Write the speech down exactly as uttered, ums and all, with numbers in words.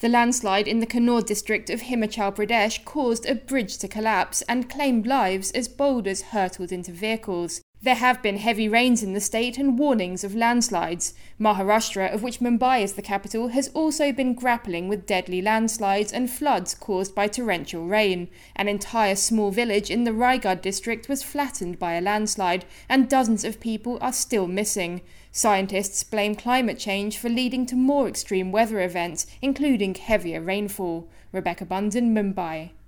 The landslide in the Kannur district of Himachal Pradesh caused a bridge to collapse and claimed lives as boulders hurtled into vehicles. There have been heavy rains in the state and warnings of landslides. Maharashtra, of which Mumbai is the capital, has also been grappling with deadly landslides and floods caused by torrential rain. An entire small village in the Raigad district was flattened by a landslide, and dozens of people are still missing. Scientists blame climate change for leading to more extreme weather events, including heavier rainfall. Rebecca Bunden, Mumbai.